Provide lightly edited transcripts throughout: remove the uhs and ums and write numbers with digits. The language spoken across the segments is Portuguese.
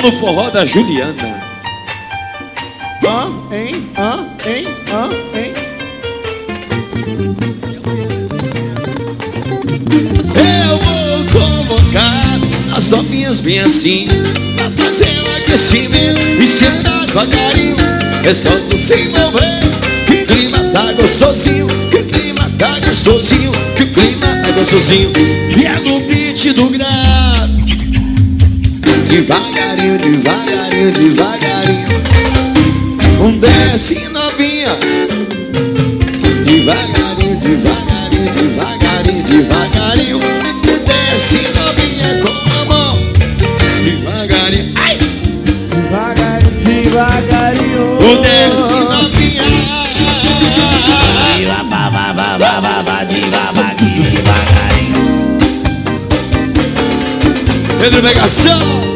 no forró da Juliana. Hein? Eu vou convocar as novinhas bem assim, pra fazer um aquecimento e sentar devagarinho. É só tu se envolver, que o clima tá gostosinho, que o clima tá gostosinho, que o clima tá gostosinho. E é no beat do grave, devagarinho, devagarinho, devagarinho. Desce novinha, devagarinho, devagarinho, devagarinho, devagarinho. Desce novinha com a mão, devagarinho, ai! Devagarinho, devagarinho. Desce novinha, devagarinho. Pedro Pegação.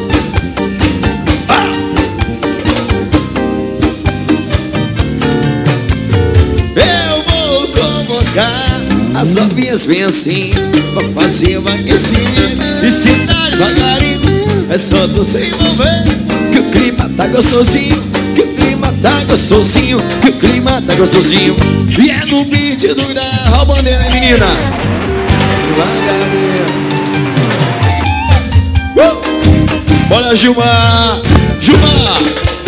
Eu vou convocar as novinhas bem assim, pra fazer um aquecimento e sentar devagarinho. É só tu se envolver, que o clima tá gostosinho, que o clima tá gostosinho, que o clima tá gostosinho. E é no beat do grau. Olha a bandeira, hein, menina? Devagarinho. Bora, Gilmar! Gilmar!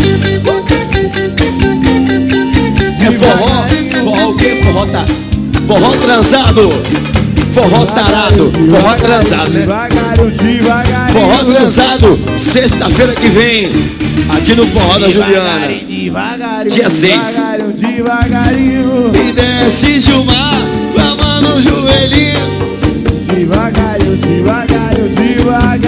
É forró? Forró o quê? Forró transado. Forró tarado. Forró transado, né? Devagarinho, devagarinho. Forró transado, sexta-feira que vem, aqui no Forró da Juliana. Devagarinho, Dia 6. devagarinho, devagarinho. E desce Gilmar, clamando o joelhinho. Devagarinho, devagarinho, devagarinho.